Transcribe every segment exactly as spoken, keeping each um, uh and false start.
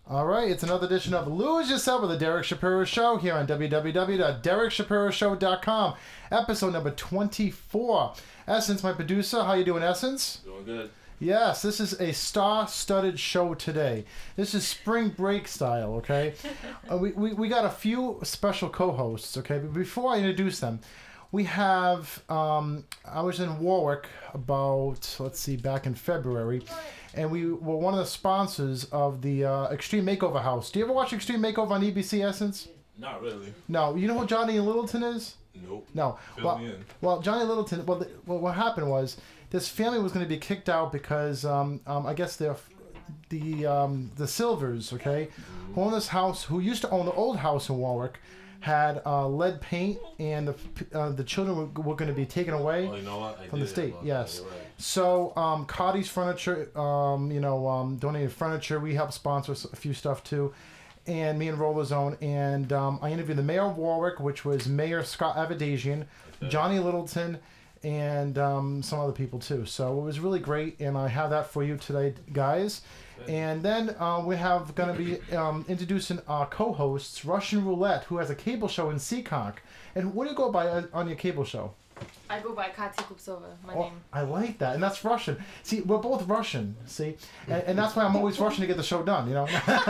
All right, it's another edition of Lose Yourself with the Derek Shapiro Show here on w w w dot derek shapiro show dot com. Episode number twenty-four. Essence, my producer. How you doing, Essence? Doing good. Yes, this is a star-studded show today. This is spring break style, okay? uh, we, we, we got a few special co-hosts, okay? But before I introduce them, we have, um, I was in Warwick about, let's see, back in February, and we were one of the sponsors of the uh, Extreme Makeover House. Do you ever watch Extreme Makeover on E B C, Essence? Not really. No. You know who Johnny Littleton is? Nope. No. Fill well, me in. well, Johnny Littleton, well, the, well, what happened was this family was going to be kicked out because, um, um, I guess, they're, the um, the Silvers, okay, mm-hmm. who own this house, who used to own the old house in Warwick, had uh, lead paint, and the uh, the children were, were going to be taken away oh, you know what? I from the did state. Yes. That. Right. So um, Cotty's Furniture, um, you know, um, donated furniture. We helped sponsor a few stuff too, and me and Roller Zone. And um, I interviewed the mayor of Warwick, which was Mayor Scott Avadasian, okay. Johnny Littleton, and um, some other people too. So it was really great, and I have that for you today, guys. And then uh, we have going to be um, introducing our co-hosts, Russian Roulette, who has a cable show in Seekonk. And what do you go by uh, on your cable show? I go by Katya Kupsova, my oh, name. I like that, and that's Russian. See, we're both Russian, see? And, and that's why I'm always rushing to get the show done, you know?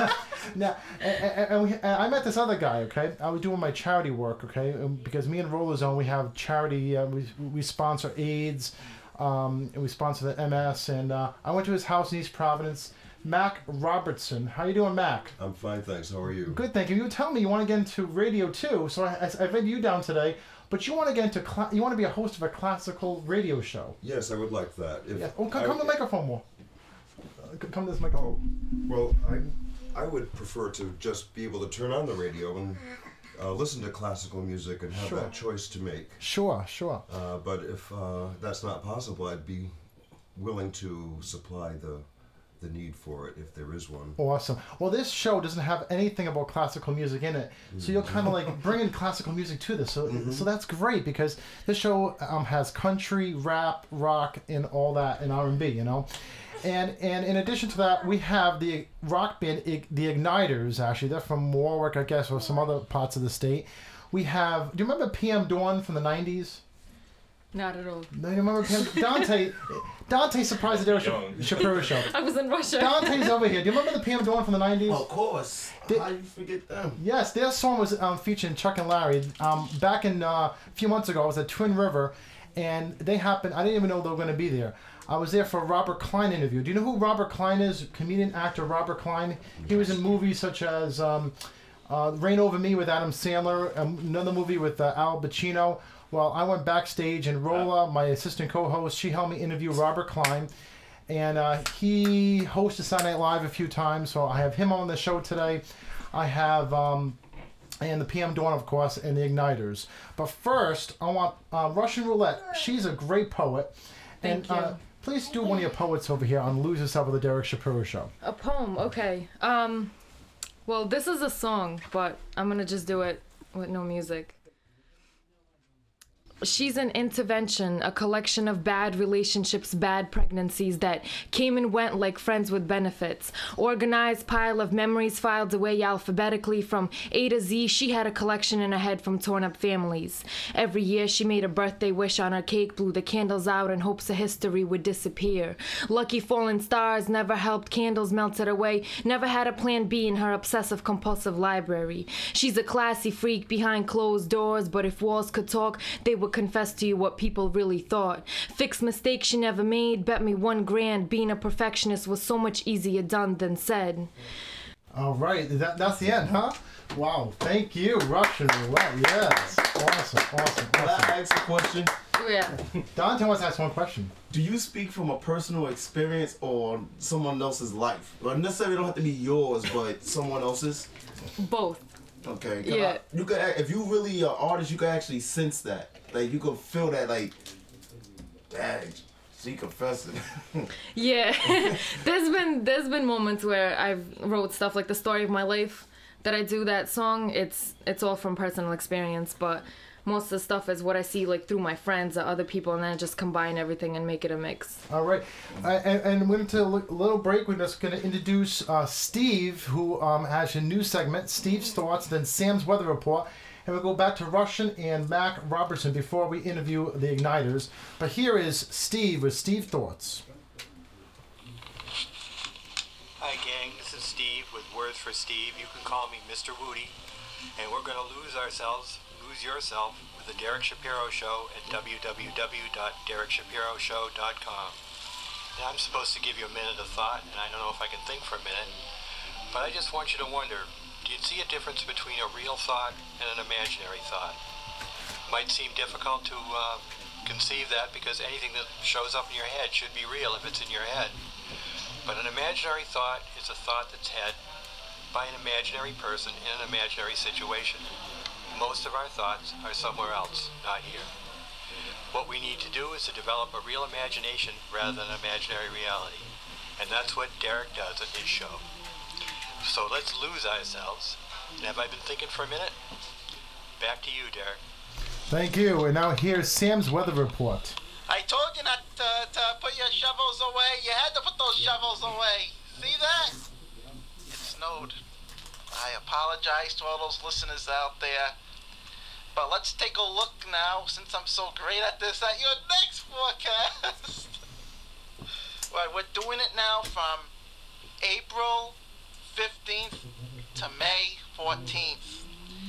now, and, and, and, we, and I met this other guy, okay? I was doing my charity work, okay? Because me and Roller Zone, we have charity, uh, we, we sponsor AIDS, um, and we sponsor the M S, and uh, I went to his house in East Providence. Mac Robertson. How you doing, Mac? I'm fine, thanks. How are you? Good, thank you. You tell me you want to get into radio too, so I, I, I read you down today, but you want to get into, cl- you want to be a host of a classical radio show. Yes, I would like that. If yeah. Oh, come, I, come to the microphone more. Uh, come to this microphone. Oh, well, I, I would prefer to just be able to turn on the radio and uh, listen to classical music and have sure. that choice to make. Sure, sure. Uh, but if uh, that's not possible, I'd be willing to supply the the need for it if there is one. Awesome. Well, this show doesn't have anything about classical music in it, so you'll kind of like bring in classical music to this. So, mm-hmm. so that's great because this show um, has country, rap, rock, and all that, and R and B. You know, and and in addition to that, we have the rock band, the Igniters. Actually, they're from Warwick, I guess, or some other parts of the state. We have. Do you remember P M Dawn from the nineties? Not at all. No, you remember P M Dante? Dante surprised the Derek Shapiro Show. I was in Russia. Dante's over here. Do you remember the P M Dawn from the nineties? Well, of course. Did, How do you forget them? Yes, their song was um, featuring Chuck and Larry. Um, back in uh, a few months ago, I was at Twin River, and they happened. I didn't even know they were going to be there. I was there for a Robert Klein interview. Do you know who Robert Klein is? Comedian, actor Robert Klein. He was in movies such as um, uh, Reign Over Me with Adam Sandler, um, another movie with uh, Al Pacino. Well, I went backstage, and Rola, my assistant co-host, she helped me interview Robert Klein. And uh, he hosted Saturday Night Live a few times, so I have him on the show today. I have, um, and the P M Dawn, of course, and the Igniters. But first, I want uh, Russian Roulette. She's a great poet. Thank and, you. Uh, please do one of your poets over here on Lose Yourself with the Derek Shapiro Show. A poem, okay. Um, well, this is a song, but I'm going to just do it with no music. She's an intervention, a collection of bad relationships, bad pregnancies that came and went like friends with benefits. Organized pile of memories filed away alphabetically from A to Z. She had a collection in her head from torn up families. Every year she made a birthday wish on her cake, blew the candles out in hopes of history would disappear. Lucky fallen stars never helped, candles melted away, never had a plan B in her obsessive compulsive library. She's a classy freak behind closed doors, but if walls could talk, they would confess to you what people really thought. Fix mistakes she never made, bet me one grand. Being a perfectionist was so much easier done than said. All right, that, that's the end, huh? Wow, thank you, Russian Roulette. Yes, awesome, awesome, awesome. Can I ask a question? Yeah. Dante wants to ask one question. Do you speak from a personal experience or someone else's life? Or necessarily don't have to be yours, but someone else's? Both. Okay. Yeah. I, you could, if you really are an artist, you can actually sense that. Like, you can feel that, like, dang, she confessing. Yeah. there's been there's been moments where I've wrote stuff like The Story of My Life that I do that song. It's it's all from personal experience, but most of the stuff is what I see like through my friends or other people, and then I just combine everything and make it a mix. All right, uh, and, and we're into a little break. We're just going to introduce uh, Steve, who um, has a new segment, Steve's Thoughts, then Sam's Weather Report, and we'll go back to Russian and Mac Robertson before we interview the Igniters. But here is Steve with Steve Thoughts. Hi gang, this is Steve with Words for Steve. You can call me Mister Woody, and we're going to lose ourselves, lose yourself, with the Derek Shapiro Show at w w w dot derek shapiro show dot com. Now I'm supposed to give you a minute of thought, and I don't know if I can think for a minute, but I just want you to wonder, do you see a difference between a real thought and an imaginary thought? Might seem difficult to uh, conceive that because anything that shows up in your head should be real if it's in your head. But an imaginary thought is a thought that's had by an imaginary person in an imaginary situation. Most of our thoughts are somewhere else, not here. What we need to do is to develop a real imagination rather than an imaginary reality. And that's what Derek does in his show. So let's lose ourselves. And have I been thinking for a minute? Back to you, Derek. Thank you. And now here's Sam's Weather Report. I told you not to, to put your shovels away. You had to put those shovels away. See that? It snowed. I apologize to all those listeners out there. But let's take a look now, since I'm so great at this, at your next forecast. Right, we're doing it now from April fifteenth to May fourteenth.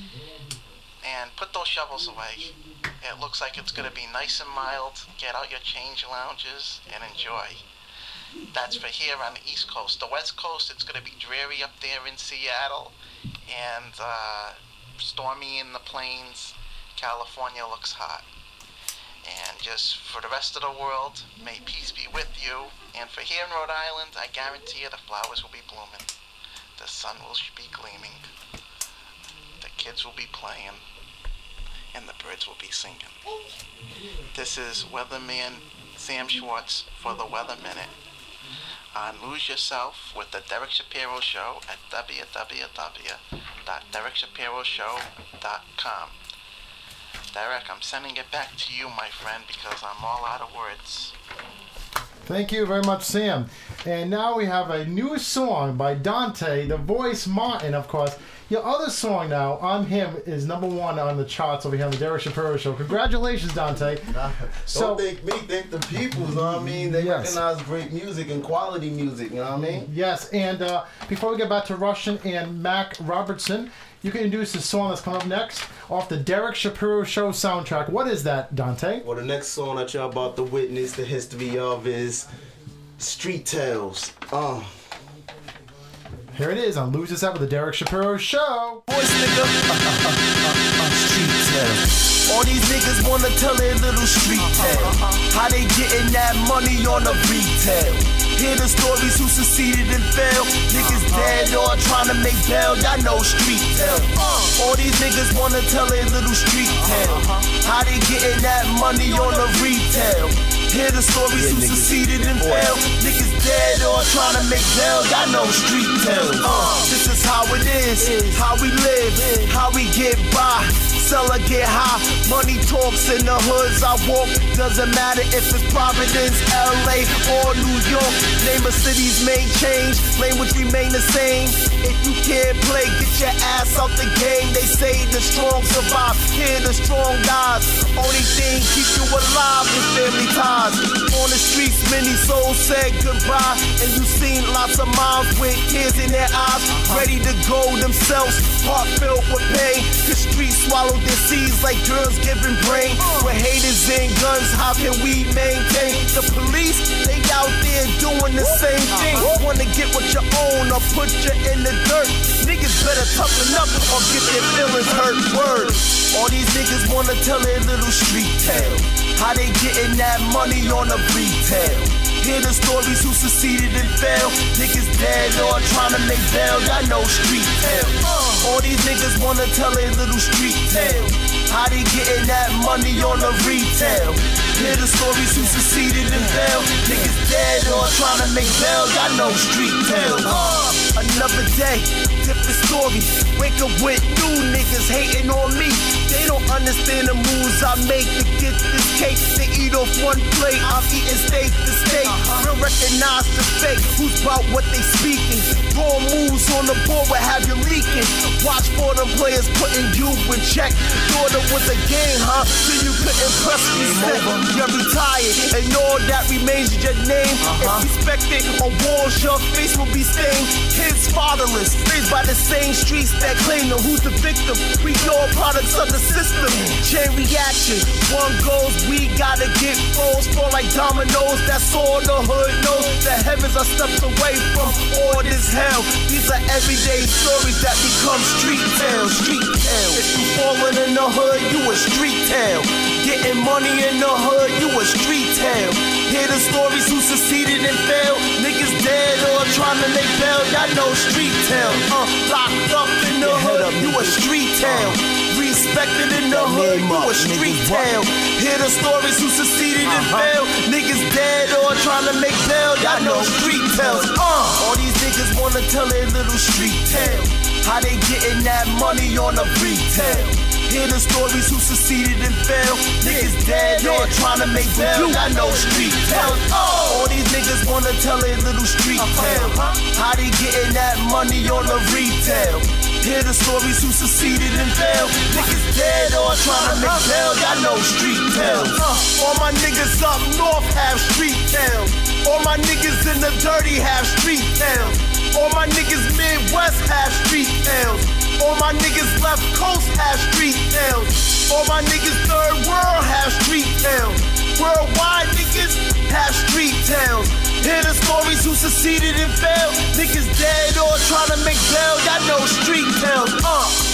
And put those shovels away. It looks like it's going to be nice and mild. Get out your change lounges and enjoy. That's for here on the East Coast. The West Coast, it's going to be dreary up there in Seattle and uh, stormy in the plains. California looks hot. And just for the rest of the world, may peace be with you. And for here in Rhode Island, I guarantee you the flowers will be blooming. The sun will be gleaming. The kids will be playing. And the birds will be singing. This is Weatherman Sam Schwartz for the Weather Minute. On Lose Yourself with the Derek Shapiro Show at w w w dot derek shapiro show dot com. Derek, I'm sending it back to you, my friend, because I'm all out of words. Thank you very much, Sam. And now we have a new song by Dante, the voice Martin, of course. Your other song now, I'm Him, is number one on the charts over here on the Derek Shapiro Show. Congratulations, Dante. Nah, So- don't think me, think the people, you know what I mean? They Yes. recognize great music and quality music, you know what I mean? Yes, and uh, before we get back to Russian and Mac Robertson, you can introduce the song that's coming up next off the Derek Shapiro Show soundtrack. What is that, Dante? Well, the next song that y'all about to witness the history of is Street Tales. Uh. Here it is on Lose Yourself with the Derek Shapiro Show. Boys, nigga. Street tale. All these niggas wanna tell their little street tale. How they getting that money on the retail. Hear the stories who succeeded and failed. Niggas dead or trying to make bail. Y'all know street tale. All these niggas wanna tell their little street tale. How they getting that money on the retail. Hear the stories who succeeded and failed. Niggas dead or trying to make bail. Y'all know street tales. Uh, this is how it is, how we live, how we get by. Sell or get high, money talks in the hoods I walk. Doesn't matter if it's Providence, L A, or New York. Name of cities may change, language remain the same. If you can't play, get your ass out the game. They say the strong survive, hear the strong dies. Only thing keep you alive is family ties. On the streets, many souls said goodbye, and you seen lots of moms with tears in their eyes, ready to go themselves, heart filled with pain. The streets swallow their seeds like girls giving brain. With haters and guns, how can we maintain? The police, they out there doing the same thing. Wanna get what you own or put you in the dirt. Niggas better toughen up or get their feelings hurt. Word. All these niggas wanna tell their little street tale. How they getting that money on the retail. Hear the stories who succeeded and failed. Niggas dead or trying to make bail. Y'all know street tale. All these niggas wanna tell their little street tale. How they getting that money on the retail? Hear the stories who succeeded and failed. Niggas dead or trying to make bail. Y'all know street tales. Uh, another day, different story. Wake up with new niggas hating on me. They don't understand the moves I make to get this cake. They eat off one plate. I'm eating steak to steak. Real recognize the fake. Who's about what they speaking? Raw moves on the board will have you leaking. Watch for them players putting you in check. Thought it was a game, huh? So you couldn't press me. You're retired, and all that remains is your name. Uh-huh. If respected on walls, your face will be stained. Kids fatherless, raised by the same streets that claim them. Who's the victim? We all products of the system. Chain reaction, one goes, we gotta get froze. Fall like dominoes, that's all the hood knows. The heavens are steps away from all this hell. These are everyday stories that become street tales. Street tales. If you falling in the hood, you a street tale. Getting money in the hood, you a street tale. Hear the stories who succeeded and failed. Niggas dead or trying to make bail. Y'all know street tale. Uh, locked up in the hood, you a street tale. Respected in the hood, you a street tale. Hear the stories who succeeded and failed. Niggas dead or trying to make bail. Y'all know street tales. Uh, all these niggas wanna tell their little street tale. How they getting that money on the retail. Hear the stories who succeeded and failed. Niggas dead or trying to make bail. I know street tales. All these niggas wanna tell their little street tale. How they getting that money on the retail. Hear the stories who succeeded and failed. Niggas dead or trying to make bail. I know street tales. All my niggas up north have street tales. All my niggas in the dirty have street tales. All my niggas Midwest have street tales. All my niggas left coast have street tales. All my niggas third world have street tales. Worldwide niggas have street tales. Hear the stories who succeeded and failed. Niggas dead or trying to make bail. Y'all know street tales. Uh.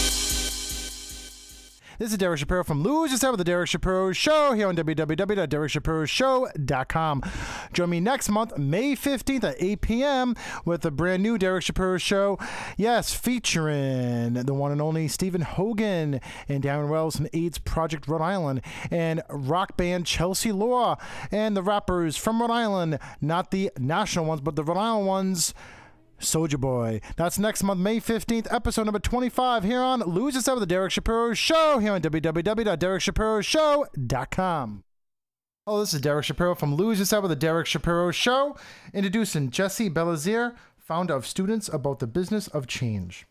This is Derek Shapiro from Lose Yourself with the Derek Shapiro Show here on w w w dot derek shapiro show dot com. Join me next month, May fifteenth at eight p m with a brand new Derek Shapiro Show. Yes, featuring the one and only Stephen Hogan and Darren Wells from AIDS Project Rhode Island and rock band Chelsea Law and the rappers from Rhode Island, not the national ones, but the Rhode Island ones. Soulja Boy. That's next month, May fifteenth, episode number twenty-five here on Lose Yourself with the Derek Shapiro Show here on w w w dot derek shapiro show dot com. Oh, this is Derek Shapiro from Lose Yourself with the Derek Shapiro Show, introducing Jesse Belazier, founder of Students About the Business of Change.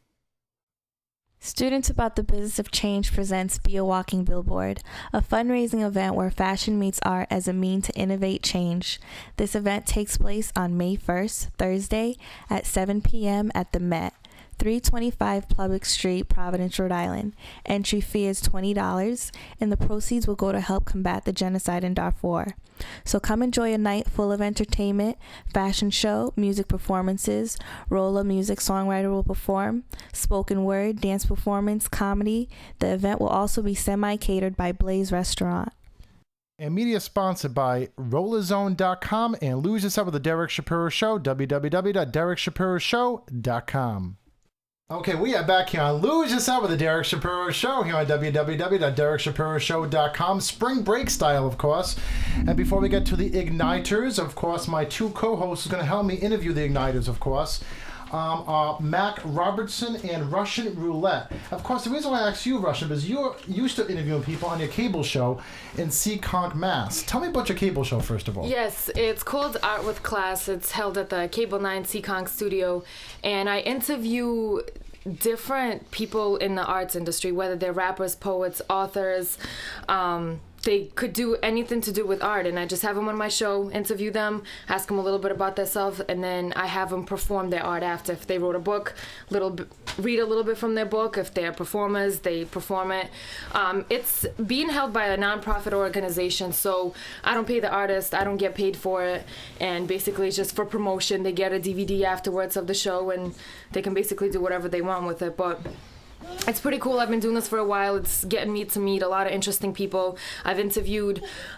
Students About the Business of Change presents Be a Walking Billboard, a fundraising event where fashion meets art as a means to innovate change. This event takes place on May first, Thursday, at seven p m at the Met, three twenty-five Public Street, Providence, Rhode Island. Entry fee is twenty dollars, and the proceeds will go to help combat the genocide in Darfur. So come enjoy a night full of entertainment, fashion show, music performances. Rolla Music Songwriter will perform, spoken word, dance performance, comedy. The event will also be semi-catered by Blaze Restaurant. And media sponsored by roller zone dot com and Lose Yourself with the Derek Shapiro Show, w w w dot derek shapiro show dot com. Okay, we are back here on Lose Yourself with the Derek Shapiro Show here on w w w dot derek shapiro show dot com. Spring break style, of course. And before we get to the Igniters, of course, my two co-hosts are going to help me interview the Igniters, of course. Um, uh, Mac Robertson and Russian Roulette. Of course, the reason why I asked you, Russian, is you're used to interviewing people on your cable show in Seekonk, Mass. Tell me about your cable show, first of all. Yes, it's called Art with Class. It's held at the Cable nine Seekonk studio, and I interview different people in the arts industry, whether they're rappers, poets, authors. Um, they could do anything to do with art, and I just have them on my show, interview them, ask them a little bit about themselves, and then I have them perform their art after. If they wrote a book, little b- read a little bit from their book. If they're performers, they perform it. Um, it's being held by a nonprofit organization, so I don't pay the artist, I don't get paid for it, and basically it's just for promotion. They get a D V D afterwards of the show, and they can basically do whatever they want with it. But it's pretty cool. I've been doing this for a while. It's getting me to meet a lot of interesting people. I've interviewed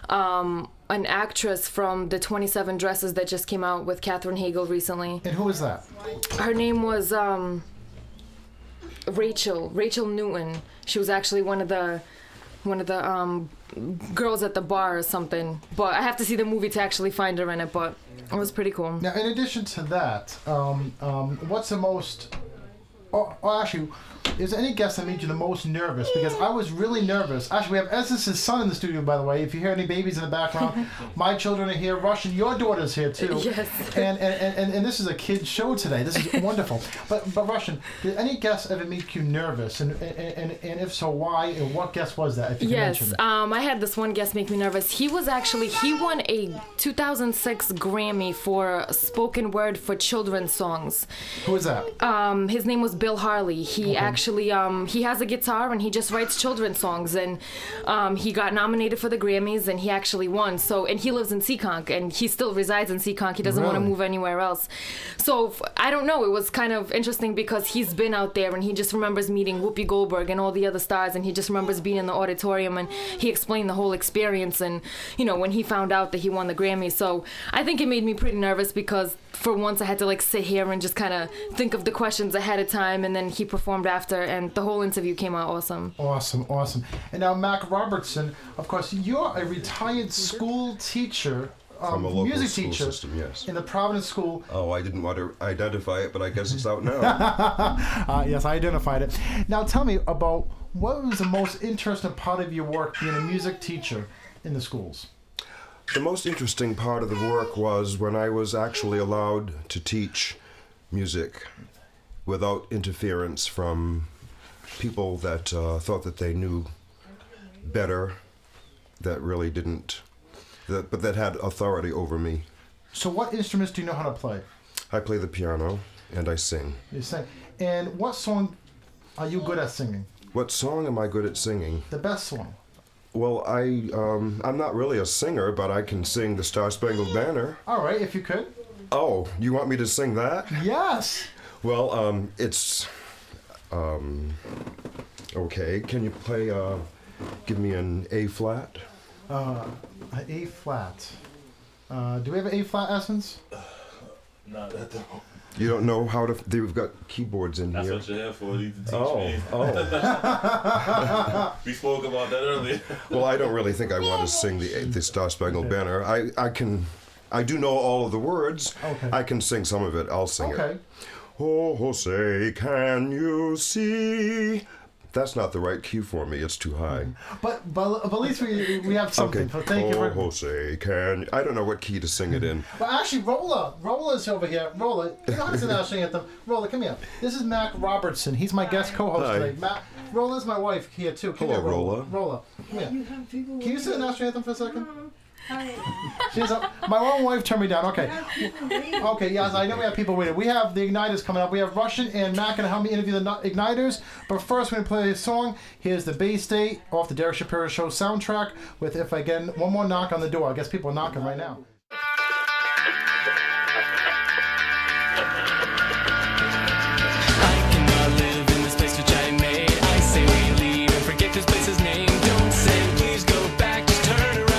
um, an actress from the twenty-seven Dresses that just came out with Katherine Hagel recently. And who is that? Her name was um, Rachel, Rachel Newton. She was actually one of the one of the um, girls at the bar or something. But I have to see the movie to actually find her in it. But it was pretty cool. Now, in addition to that, um, um, what's the most... Oh, oh, actually, is there any guest that made you the most nervous? Because I was really nervous. Actually, we have Essence's son in the studio, by the way. If you hear any babies in the background, my children are here. Russian, your daughter's here, too. Yes. And and, and, and this is a kid's show today. This is wonderful. But but Russian, did any guest ever make you nervous? And and, and, and if so, why? And what guest was that, if you can Yes, mention? um, I had this one guest make me nervous. He was actually, he won a two thousand six Grammy for spoken word for children's songs. Who is that? Um, his name was Bill Harley. He okay. actually, um, he has a guitar and he just writes children's songs. And um, he got nominated for the Grammys and he actually won. So, and he lives in Seekonk and he still resides in Seekonk. He doesn't really? want to move anywhere else. So, I don't know. It was kind of interesting because he's been out there and he just remembers meeting Whoopi Goldberg and all the other stars. And he just remembers being in the auditorium and he explained the whole experience. And, you know, when he found out that he won the Grammy. So, I think it made me pretty nervous because for once I had to like sit here and just kind of think of the questions ahead of time, and then he performed after, and the whole interview came out awesome. Awesome, awesome. And now Mac Robertson, of course, you're a retired school teacher, um, from a local music school teacher system, yes. in the Providence School. Oh, I didn't want to identify it, but I guess it's out now. uh, yes, I identified it. Now tell me about what was the most interesting part of your work being a music teacher in the schools? The most interesting part of the work was when I was actually allowed to teach music without interference from people that uh, thought that they knew better, that really didn't, that, but that had authority over me. So what instruments do you know how to play? I play the piano and I sing. You sing. And what song are you good at singing? What song am I good at singing? The best song. Well, I, um, I'm not really a singer, but I can sing the Star Spangled Banner. All right, if you could. Oh, you want me to sing that? Yes. Well, um, it's, um, okay. Can you play, uh, give me an A flat? Uh, an A flat. Uh, do we have an A flat, Essence? No, that don't. You don't know how to, they've got keyboards in That's here. That's what you're here for, you to teach oh, me. Oh, We spoke about that earlier. Well, I don't really think I want to sing the, the Star Spangled Banner. I, I can, I do know all of the words. Okay. I can sing some of it. I'll sing okay. it. Oh, say, can you see? That's not the right key for me. It's too high. But but, but at least we we have something. Okay. So thank oh, you for. Jose, can I don't know what key to sing it in. But actually, Rolla, Rolla's over here. Rolla, you know how to sing the national anthem. Rolla, come here. This is Mac Robertson. He's my guest co-host Hi. today. Mac, Rolla's my wife here too. Come Hello, here, Rolla. Rolla. Come here. Can you sing the national anthem for a second? Hi. She's a, my own wife turned me down. Okay. Okay, yes, I know we have people waiting. We have the Igniters coming up. We have Russian and Mac going to help me interview the Igniters. But first, we're going to play a song. Here's the Bay State off the Derek Shapiro Show soundtrack with If I Get One More Knock on the Door. I guess people are knocking right now. I cannot live in this place which I made. I say we leave and forget this place's name. Don't say please go back, just turn around.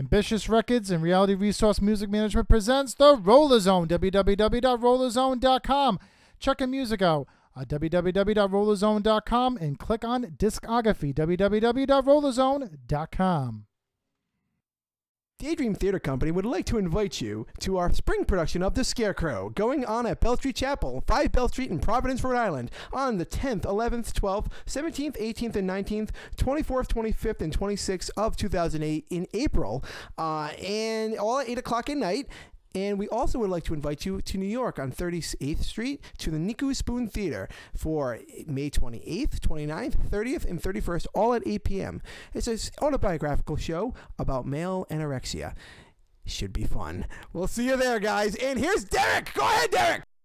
Ambitious Records and Reality Resource Music Management presents The Roller Zone, w w w dot roller zone dot com. Check your music out at w w w dot roller zone dot com and click on Discography, w w w dot roller zone dot com. Daydream Theater Company would like to invite you to our spring production of The Scarecrow, going on at Bell Street Chapel, five Bell Street in Providence, Rhode Island, on the tenth, eleventh, twelfth, seventeenth, eighteenth, and nineteenth, twenty-fourth, twenty-fifth, and twenty-sixth of two thousand eight in April, uh, and all at eight o'clock at night. And we also would like to invite you to New York on thirty-eighth Street to the Niku Spoon Theater for May twenty-eighth, twenty-ninth, thirtieth, and thirty-first, all at eight p.m. It's an autobiographical show about male anorexia. Should be fun. We'll see you there, guys. And here's Derek. Go ahead, Derek.